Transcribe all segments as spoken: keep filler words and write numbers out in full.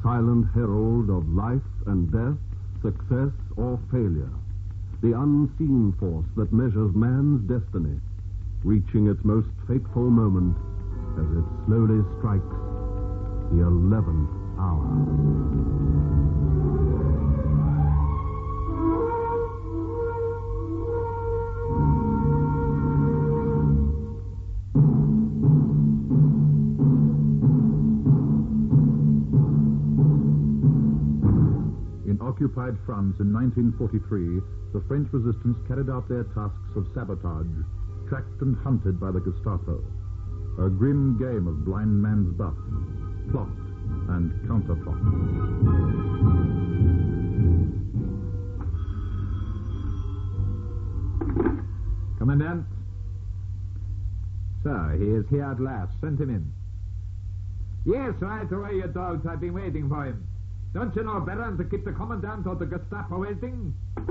silent herald of life and death, success or failure. The unseen force that measures man's destiny, reaching its most fateful moment as it slowly strikes the eleventh hour. In occupied France in nineteen forty-three, the French resistance carried out their tasks of sabotage, tracked and hunted by the Gestapo. A grim game of blind man's buff, plot and counterplot. Commandant. Sir, he is here at last. Send him in. Yes, right away, you dogs. I've been waiting for him. Don't you know better than to keep the commandant or the Gestapo waiting?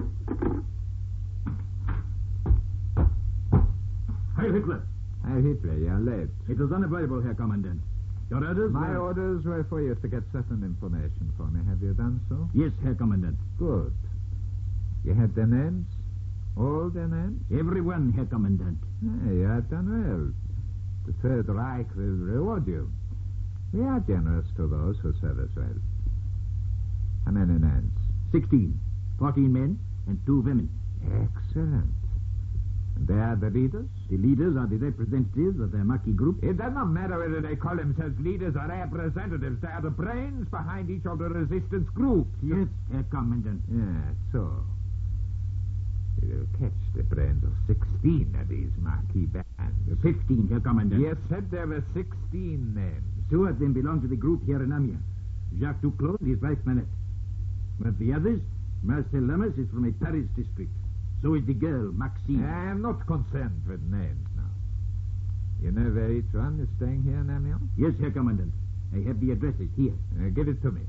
Heil Hitler. Herr Hitler, you're late. It is unavoidable, Herr Commandant. Your orders? My were... orders were for you to get certain information for me. Have you done so? Yes, Herr Commandant. Good. You have their names? All their names? Everyone, Herr Commandant. Hey, you have done well. The Third Reich will reward you. We are generous to those who serve us well. How many names? Sixteen. Fourteen men and two women. Excellent. And they are the leaders? The leaders are the representatives of the Maquis group. It does not matter whether they call themselves leaders or representatives. They are the brains behind each of the resistance groups. Yes, Herr Commandant. Yeah, so. We will catch the brains of sixteen of these Maquis bands. Fifteen, Herr Commandant. You said there were sixteen names. Two of them belong to the group here in Amiens. Jacques Duclos and his wife Manette. But the others, Marcel Lamas is from a Paris district. So is the girl, Maxine. I am not concerned with names now. You know where each one is staying here in Amiens? Yes, Herr Commandant. I have the addresses here. Uh, give it to me.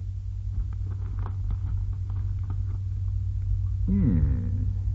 Hmm.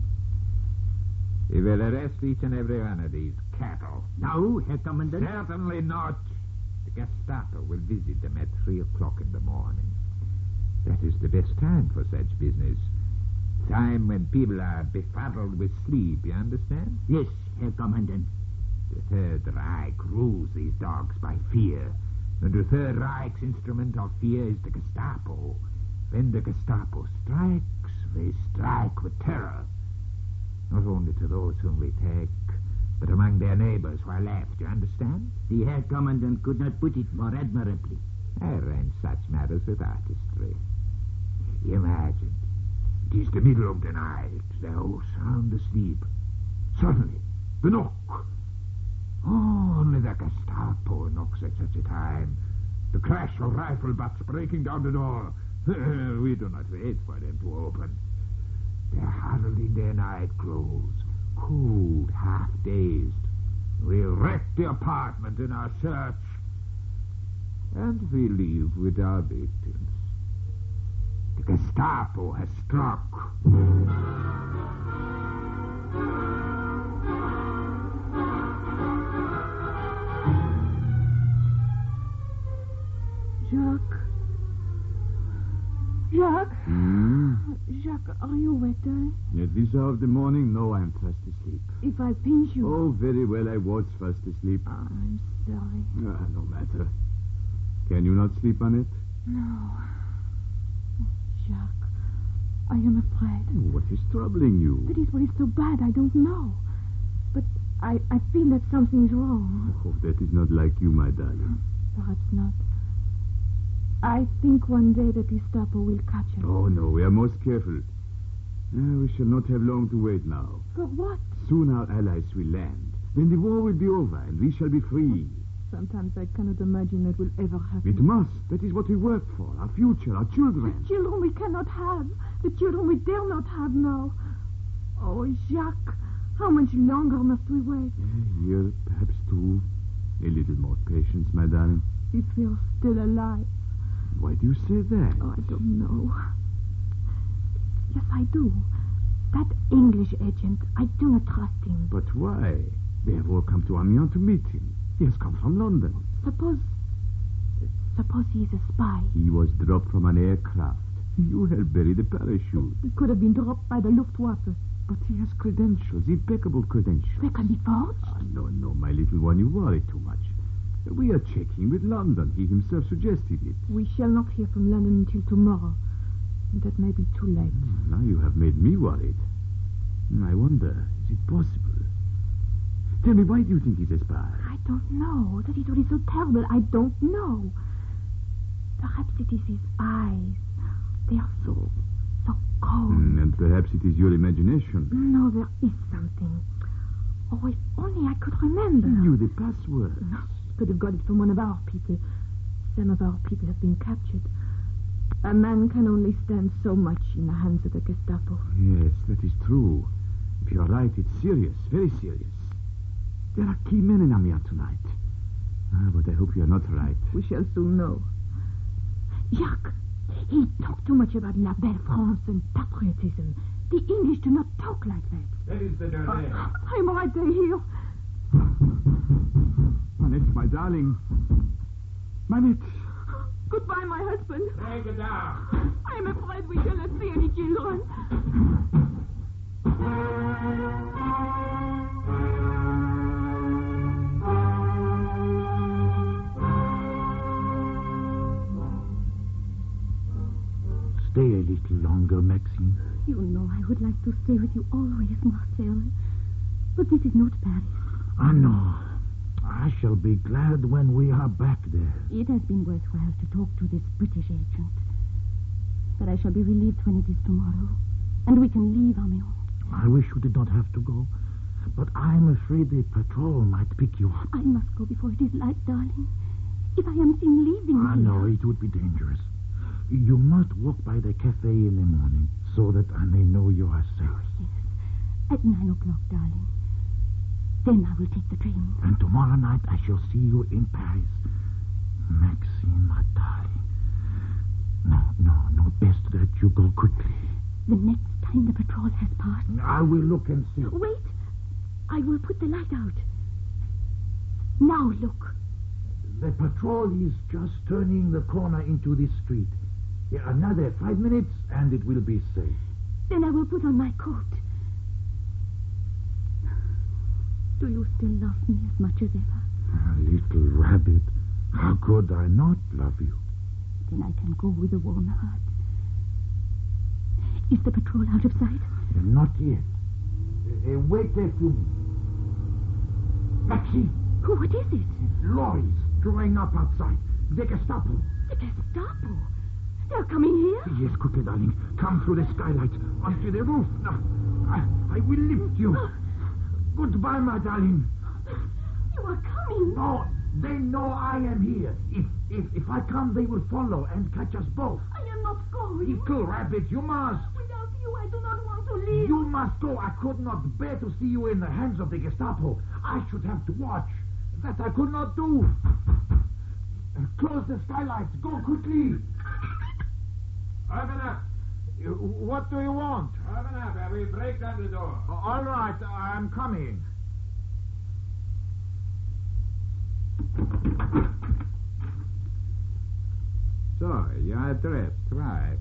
We will arrest each and every one of these cattle. Now, Herr Commandant? Certainly not. The Gestapo will visit them at three o'clock in the morning. That is the best time for such business. Time when people are befuddled with sleep, you understand? Yes, Herr Commandant. The Third Reich rules these dogs by fear. And the Third Reich's instrument of fear is the Gestapo. When the Gestapo strikes, they strike with terror. Not only to those whom we take, but among their neighbors who are left, you understand? The Herr Commandant could not put it more admirably. I arrange such matters with artistry. Imagine, it is the middle of the night. They're all sound asleep. Suddenly, the knock. Oh, only the Gestapo knocks at such a time. The crash of rifle butts breaking down the door. We do not wait for them to open. They're huddled in their night clothes, cold, half-dazed. We'll wreck the apartment in our search. And we leave with our victims. The Gestapo has struck. Jacques. Jacques? Hmm? Jacques, are you wet, darling? At this hour of the morning, no, I'm fast asleep. If I pinch you... Oh, very well, I was fast asleep. Oh, I'm sorry. Ah, no matter. Can you not sleep on it? No. Jacques, I am afraid. What is troubling you? That is what is so bad, I don't know. But I, I feel that something's wrong. Oh, that is not like you, my darling. Perhaps not. I think one day the Gestapo will catch us. Oh, no, we are most careful. Uh, we shall not have long to wait now. For what? Soon our allies will land. Then the war will be over, and we shall be free. Sometimes I cannot imagine that will ever happen. It must. That is what we work for. Our future, our children. The children we cannot have. The children we dare not have now. Oh, Jacques, how much longer must we wait? A year, perhaps two. A little more patience, my darling. If we are still alive. Why do you say that? Oh, I don't know. Yes, I do. That English agent, I do not trust him. But why? They have all come to Amiens to meet him. He has come from London. Suppose... Suppose he is a spy. He was dropped from an aircraft. You helped bury the parachute. It could have been dropped by the Luftwaffe. But he has credentials, impeccable credentials. They can be forged. Ah, no, no, my little one, you worry too much. We are checking with London. He himself suggested it. We shall not hear from London until tomorrow. That may be too late. Now you have made me worried. I wonder, is it possible? Tell me, why do you think he's a spy? I don't know. That is what is so terrible. I don't know. Perhaps it is his eyes. They are so, so cold. Mm, and perhaps it is your imagination. No, there is something. Oh, if only I could remember. He knew the password. No, he could have got it from one of our people. Some of our people have been captured. A man can only stand so much in the hands of the Gestapo. Yes, that is true. If you are right, it's serious, very serious. There are key men in Amiens tonight. Ah, but I hope you are not right. We shall soon know. Jacques, he talked too much about La Belle France and patriotism. The English do not talk like that. That is the door there. Uh, I'm right there here. Manette, my darling. Manette. Goodbye, my husband. Take it down. I'm afraid we shall not see any children. Stay a little longer, Maxine. You know I would like to stay with you always, Marcel. But this is not Paris. I know. I shall be glad when we are back there. It has been worthwhile to talk to this British agent. But I shall be relieved when it is tomorrow. And we can leave Amiens. I wish you did not have to go. But I'm afraid the patrol might pick you up. I must go before it is light, darling. If I am seen leaving I here... know, it would be dangerous. You must walk by the cafe in the morning so that I may know you are safe. Oh, yes. At nine o'clock, darling. Then I will take the train. And tomorrow night I shall see you in Paris. Maxine, my darling. No, no, no. Best that you go quickly. The next time the patrol has passed... I will look and see. Wait. I will put the light out. Now look. The patrol is just turning the corner into this street. Yeah, another five minutes and it will be safe. Then I will put on my coat. Do you still love me as much as ever? Ah, little rabbit, how could I not love you? Then I can go with a warm heart. Is the patrol out of sight? Uh, not yet. Uh, uh, wait a few minutes. Maxine! Oh, what is it? Lorries drawing up outside. The Gestapo. The Gestapo? They're coming here? Yes, quickly, darling. Come through the skylight onto the roof. Now, I, I will lift you. Goodbye, my darling. You are coming. No, they know I am here. If if if I come, they will follow and catch us both. I am not going. Little rabbit, you must. Without you, I do not want to leave. You must go. I could not bear to see you in the hands of the Gestapo. I should have to watch. That I could not do. Uh, close the skylights. Go quickly. Open up. What do you want? Open up. I will break down the door. All right, I'm coming. So, you are dressed, right?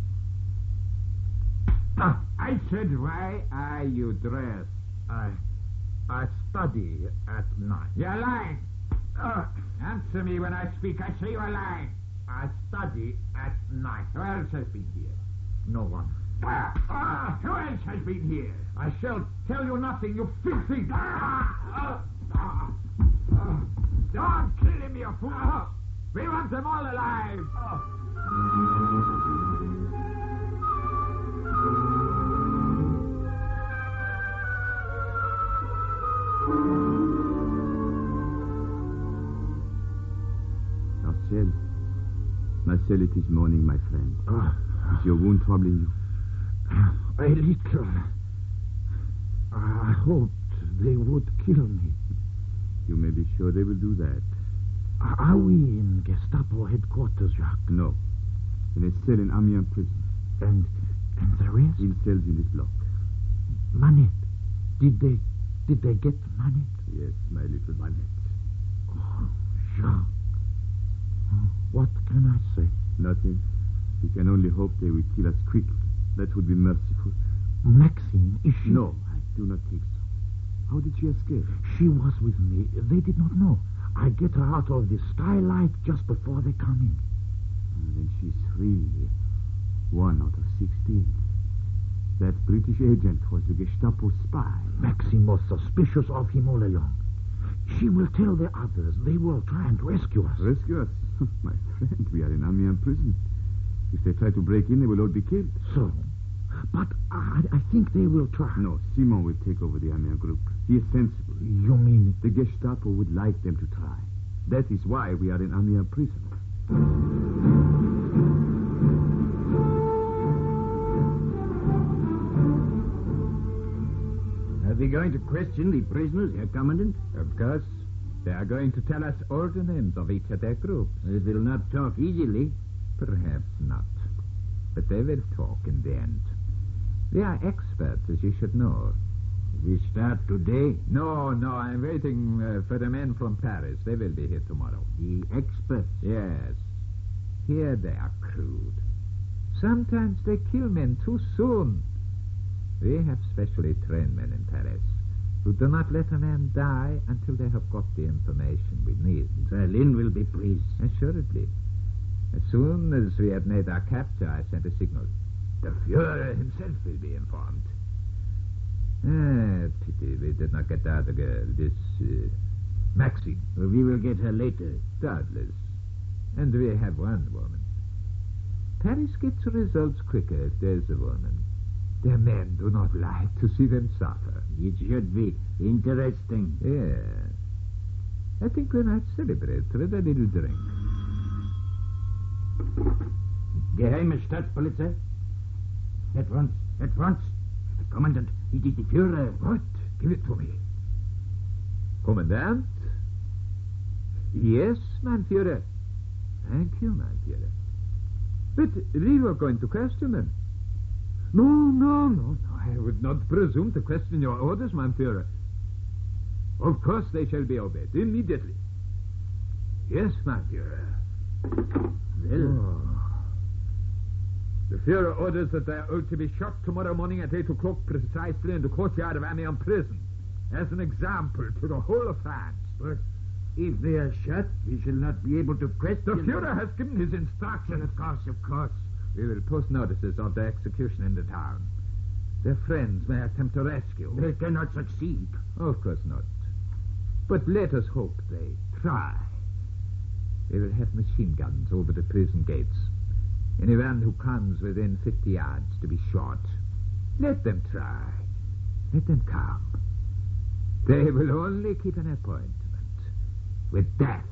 Ah, I said, why are you dressed? I, I study at night. You're lying. Uh, Answer me when I speak. I say you're lying. I study at night. Who else has been here? No one. Ah, ah, who else has been here? I shall tell you nothing, you filthy... Ah, ah, ah, ah. Don't kill him, you fool. Ah. We want them all alive. Ah. Marcel. Marcel, it is morning, my friend. Uh, is your wound troubling you? A little. I hoped they would kill me. You may be sure they will do that. Are we in Gestapo headquarters, Jacques? No. In a cell in Amiens prison. And and the rest? In cells in this block. Manette. Did they did they get Manette? Yes, my little Manette. Oh, Jacques. Oh, what Nothing. We can only hope they will kill us quickly. That would be merciful. Maxine, is she... No, I do not think so. How did she escape? She was with me. They did not know. I get her out of the skylight just before they come in. And then she's free. One out of sixteen. That British agent was a Gestapo spy. Maxine was suspicious of him all along. She will tell the others. They will try and rescue us. Rescue us? My friend, we are in Amiens prison. If they try to break in, they will all be killed. So? But I, I think they will try. No, Simon will take over the Amiens group. He is sensible. You mean... The Gestapo would like them to try. That is why we are in Amiens prison. Are they going to question the prisoners, Herr Commandant? Of course. They are going to tell us all the names of each of their groups. They will not talk easily. Perhaps not. But they will talk in the end. They are experts, as you should know. We start today? No, no, I'm waiting uh, for the men from Paris. They will be here tomorrow. The experts? Yes. Here they are crude. Sometimes they kill men too soon. We have specially trained men in Paris who do not let a man die until they have got the information we need. Berlin will be pleased. Assuredly. As soon as we had made our capture, I sent a signal. The Fuhrer himself will be informed. Ah, pity we did not get the other girl, this uh, Maxine. Well, we will get her later. Doubtless. And we have one woman. Paris gets results quicker if there's a woman. Their men do not like to see them suffer. It should be interesting. Yeah. I think we might celebrate with a little drink. Geheime Staatspolizei? At once, at once. The Commandant, it is the Führer. What? Give it to me. Commandant? Yes, mein Führer. Thank you, mein Führer. But we were going to question them. No, no, no, no. I would not presume to question your orders, mein Führer. Of course they shall be obeyed immediately. Yes, mein Führer. Well... Oh. The Führer orders that they are all to be shot tomorrow morning at eight o'clock precisely in the courtyard of Amiens prison, as an example to the whole of France. But if they are shot, we shall not be able to question... The Führer has given his instructions. Of course, of course. We will post notices of their execution in the town. Their friends may attempt to rescue. They cannot succeed. Of course not. But let us hope they try. We will have machine guns over the prison gates. Anyone who comes within fifty yards to be shot. Let them try. Let them come. They will only keep an appointment with death.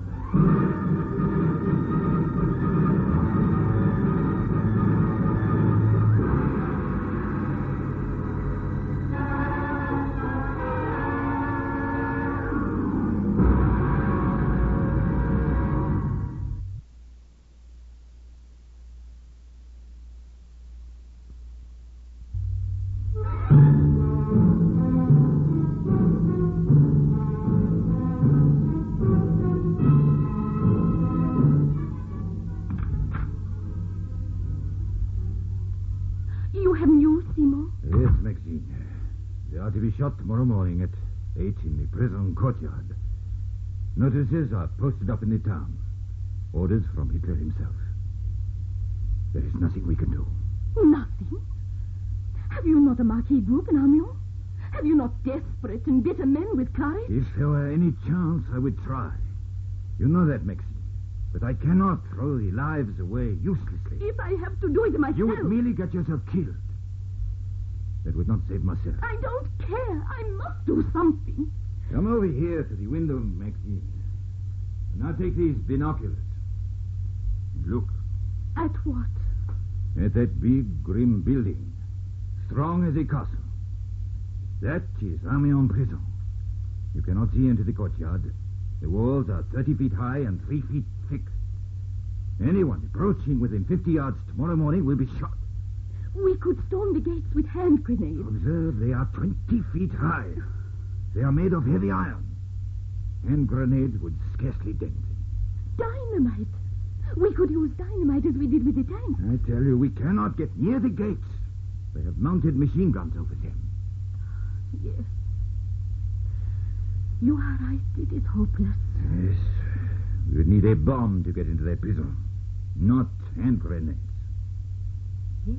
To be shot tomorrow morning at eight in the prison courtyard. Notices are posted up in the town. Orders from Hitler himself. There is nothing we can do. Nothing? Have you not a Marquis group in Amiens? Have you not desperate and bitter men with courage? If there were any chance, I would try. You know that, Maxine. But I cannot throw the lives away uselessly. If I have to do it myself... You would merely get yourself killed. That would not save myself. I don't care. I must do something. Come over here to the window, Maxine. And now take these binoculars. And look. At what? At that big, grim building. Strong as a castle. That is Amiens prison. You cannot see into the courtyard. The walls are thirty feet high and three feet thick. Anyone approaching within fifty yards tomorrow morning will be shot. We could storm the gates with hand grenades. Observe, they are twenty feet high. They are made of heavy iron. Hand grenades would scarcely dent them. Dynamite. We could use dynamite as we did with the tank. I tell you, we cannot get near the gates. They have mounted machine guns over them. Yes. You are right. It is hopeless. Yes. We would need a bomb to get into their prison. Not hand grenades. Yes.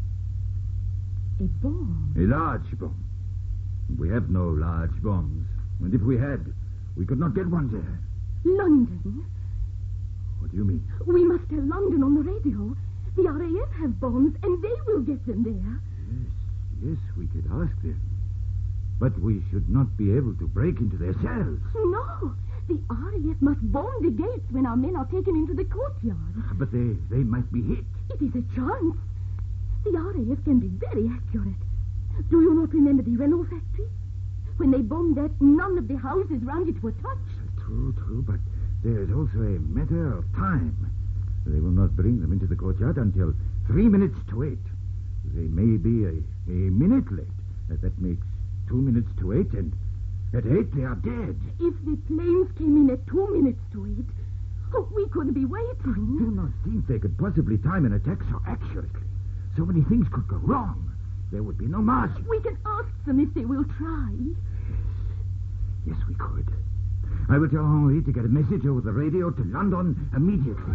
A bomb. A large bomb. We have no large bombs. And if we had, we could not get one there. London. What do you mean? We must tell London on the radio. The R A F have bombs, and they will get them there. Yes, yes, we could ask them. But we should not be able to break into their cells. No. The R A F must bomb the gates when our men are taken into the courtyard. But they, they might be hit. It is a chance. The R A F can be very accurate. Do you not remember the Renault factory? When they bombed that, none of the houses round it were touched. True, true, but there is also a matter of time. They will not bring them into the courtyard until three minutes to eight. They may be a, a minute late. Uh, that makes two minutes to eight, and at eight they are dead. If the planes came in at two minutes to eight, oh, we could be waiting. I do not think they could possibly time an attack so accurately. So many things could go wrong. There would be no margin. We can ask them if they will try. Yes, we could. I will tell Henri to get a message over the radio to London immediately.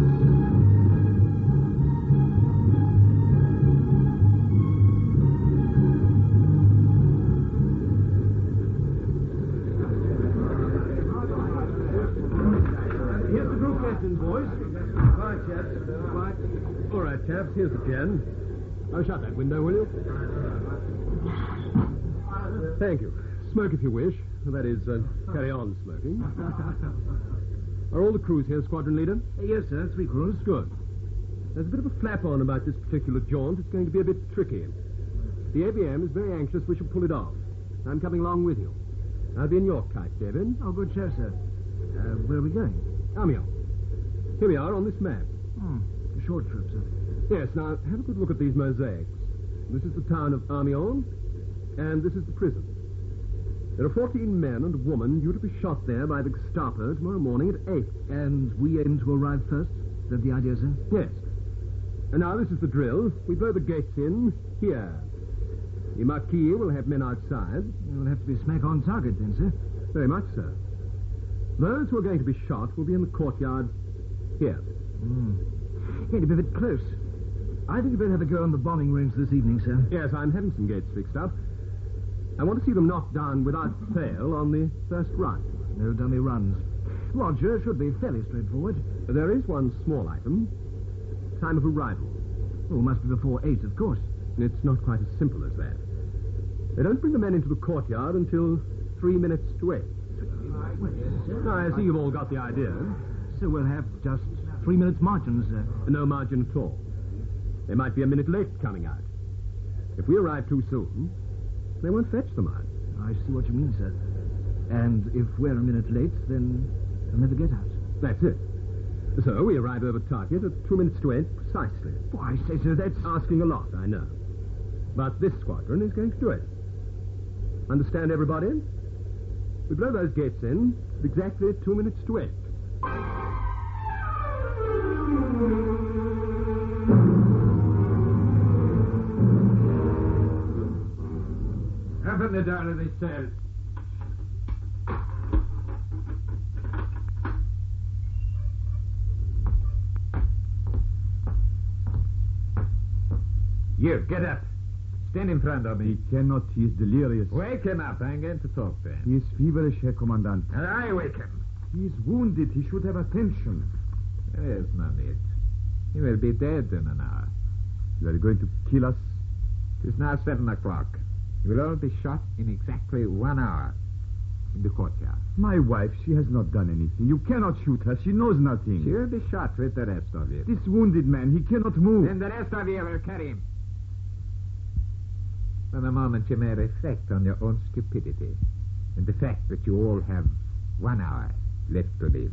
Here's the group captain, boys. Quiet, chaps. Quiet. All right, chaps, here's the gen. Oh, shut that window, will you? Thank you. Smoke if you wish. That is, uh, carry on smoking. Are all the crews here, squadron leader? Yes, sir. Three crews. Good. There's a bit of a flap on about this particular jaunt. It's going to be a bit tricky. The A B M is very anxious we should pull it off. I'm coming along with you. I'll be in your kite, David. Oh, good show, sir. Uh, where are we going? Amiens. Here we are on this map. Hmm. A short trip, sir. Yes, now, have a good look at these mosaics. This is the town of Amiens, and this is the prison. There are fourteen men and a woman due to be shot there by the Gestapo tomorrow morning at eight. And we aim to arrive first? Is that the idea, sir? Yes. And now this is the drill. We blow the gates in here. The Marquis will have men outside. We'll have to be smack on target then, sir. Very much so. Those who are going to be shot will be in the courtyard here. Hmm. Going to be a bit close. I think you better have a go on the bombing range this evening, sir. Yes, I'm having some gates fixed up. I want to see them knocked down without fail on the first run. No dummy runs. Roger, should be fairly straightforward. There is one small item. Time of arrival. Oh, must be before eight, of course. It's not quite as simple as that. They don't bring the men into the courtyard until three minutes to eight. Now, I see you've all got the idea. So we'll have just three minutes margin, sir. No margin at all. They might be a minute late coming out. If we arrive too soon, they won't fetch them out. I see what you mean, sir. And if we're a minute late, then they'll never get out. That's it. So we arrive over target at two minutes to eight precisely. Why, I say, sir, that's... Asking a lot, I know. But this squadron is going to do it. Understand, everybody? We blow those gates in at exactly two minutes to eight. Open the door of this cell. You, get up. Stand in front of me. He cannot. He is delirious. Wake him up. I'm going to talk to him. He is feverish, Herr Commandant. And I wake him. He is wounded. He should have attention. There's no need. He will be dead in an hour. You are going to kill us? It is now seven o'clock. He will all be shot in exactly one hour in the courtyard. My wife, she has not done anything. You cannot shoot her. She knows nothing. She will be shot with the rest of you. This wounded man, he cannot move. Then the rest of you will carry him. For a moment you may reflect on your own stupidity and the fact that you all have one hour left to live.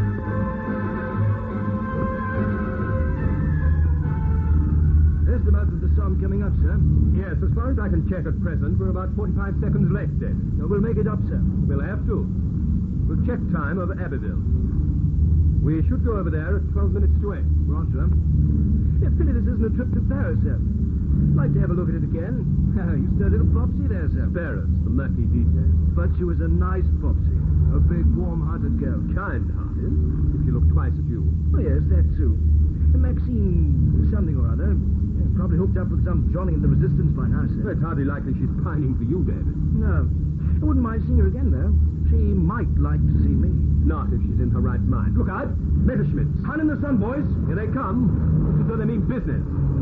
There's the motor of the Somme coming up, sir? Yes, as far as I can check at present, we're about forty-five seconds late, David. No, we'll make it up, sir. We'll have to. We'll check time over Abbeville. We should go over there at twelve minutes to eight. Right, sir. Yeah, pity this isn't a trip to Paris, sir. I'd like to have a look at it again. You still a little popsy there, sir. Paris, the murky detail. But she was a nice popsy. A big, warm-hearted girl. Kind-hearted, if she looked twice at you. Oh, yes, that too. Maxine something or other. Yeah, probably hooked up with some Johnny in the Resistance by now, sir. Well, it's hardly likely she's pining for you, David. No. I wouldn't mind seeing her again, though. She might like to see me. Not if she's in her right mind. Look out! Messerschmitts. Hand in the sun, boys. Here they come. Looks as though they mean business.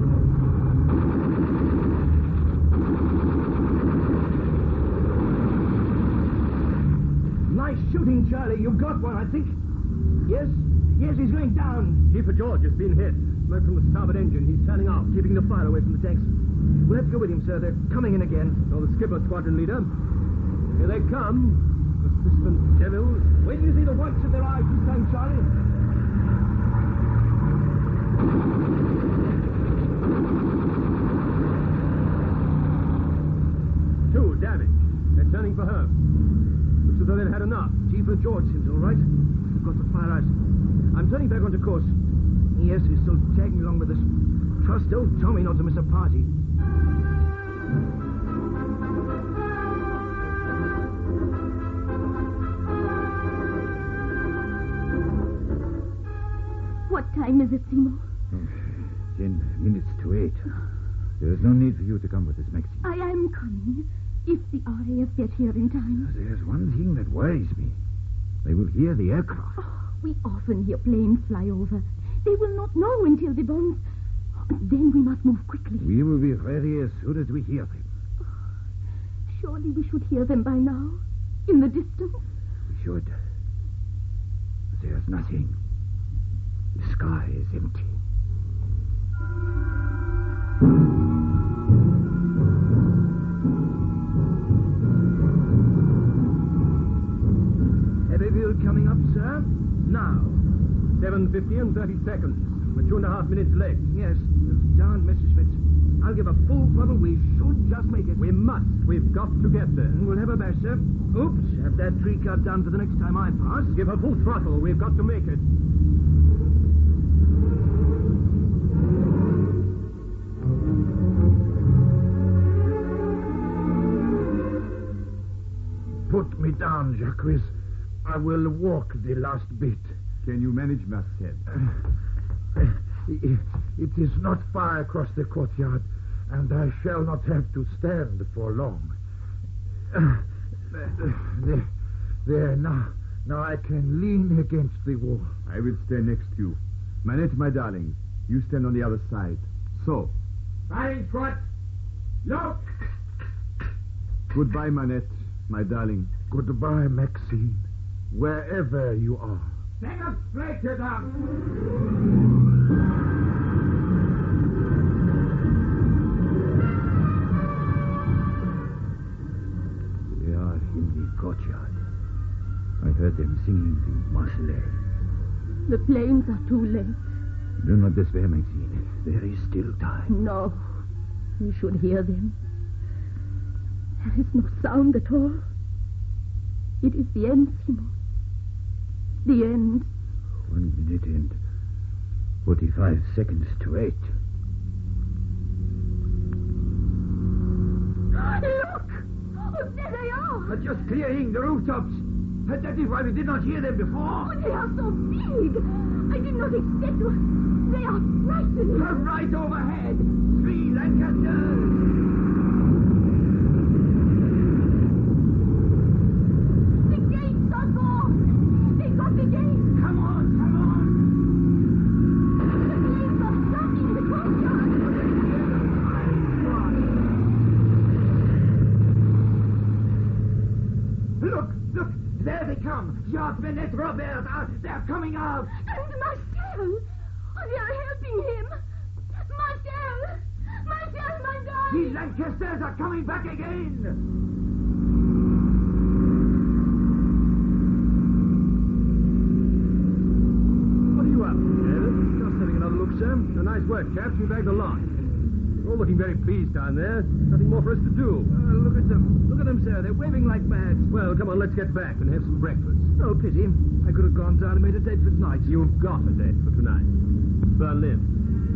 Nice shooting, Charlie. You've got one, I think. Yes? Yes, he's going down. Chief of George has been hit. Smoke from the starboard engine. He's turning off. Keeping the fire away from the tanks. We'll have to go with him, sir. They're coming in again. So the skipper, squadron leader. Here they come. Persistent devils. Wait till you see the whites of their eyes this time, Charlie. Two damaged. They're turning for her. Looks as though they've had enough. Chief of George seems all right. We've got the fire out. I'm turning back onto course. Yes, he's still tagging along with us. Trust old Tommy not to miss a party. What time is it, Seymour? Ten minutes to eight. There is no need for you to come with us, Maxine. I am coming. If the R A F get here in time. There's one thing that worries me. They will hear the aircraft. Oh, we often hear planes fly over. They will not know until the bombs... Then we must move quickly. We will be ready as soon as we hear them. Surely we should hear them by now. In the distance. We should. But there's nothing. The sky is empty. Abbeville coming up, sir. Now. seven fifty and thirty seconds. We're two and a half minutes late. Yes, those darned Messerschmitts. I'll give a full throttle. We should just make it. We must. We've got to get there. We'll have a bash, sir. Oops. Have that tree cut down for the next time I pass. Give her full throttle. We've got to make it. Put me down, Jacques. I will walk the last bit. Can you manage, Marcel? Uh, it is not far across the courtyard, and I shall not have to stand for long. Uh, there, there, now, now I can lean against the wall. I will stand next to you. Manette, my darling, you stand on the other side. So. Firing squad, look! Goodbye, Manette, my darling. Goodbye, Maxine, wherever you are. Hang up straight to them. They are in the courtyard. I heard them singing the Marseillaise. The planes are too late. Do not despair, Maxine. There is still time. No. We should hear them. There is no sound at all. It is the end, Simon. The end. One minute and forty-five seconds to eight. Look! Oh, there they are! But just clearing the rooftops. That is why we did not hear them before. Oh, they are so big. I did not expect to. They are frightening. They're right overhead. Three Lancasters. Jacques, Manette, Robert, uh, they're coming out. And Marcel. Oh, they're helping him. Marcel. Marcel, my darling. The Lancasters are coming back again. What are you up to, David? Just having another look, sir. A nice work, chaps. You bagged a lot. We're all looking very pleased down there. Nothing more for us to do. Uh, look at them. Look at them, sir. They're waving like mad. Well, come on, let's get back and have some breakfast. Oh, pity. I could have gone down and made a date for tonight. You've got a date for tonight. Berlin.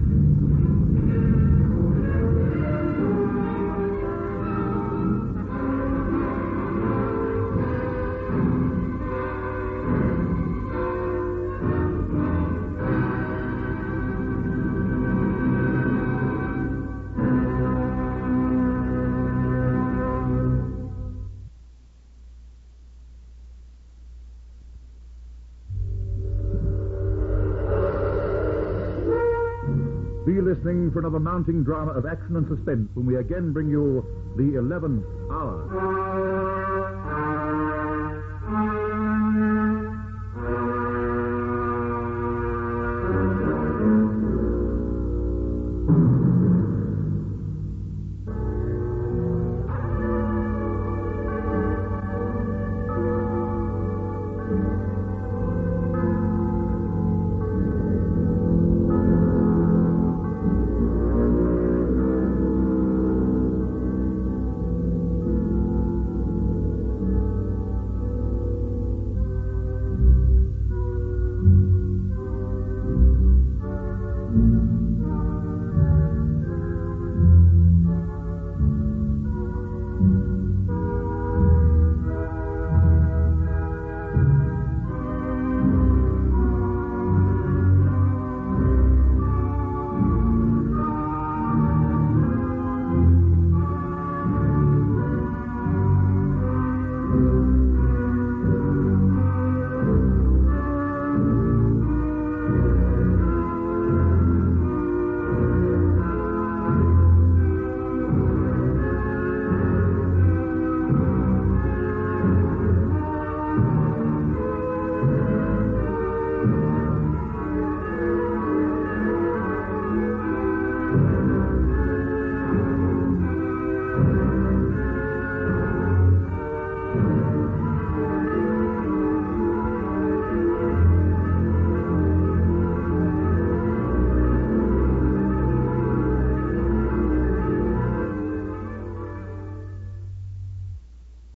Be listening for another mounting drama of action and suspense when we again bring you The Eleventh Hour.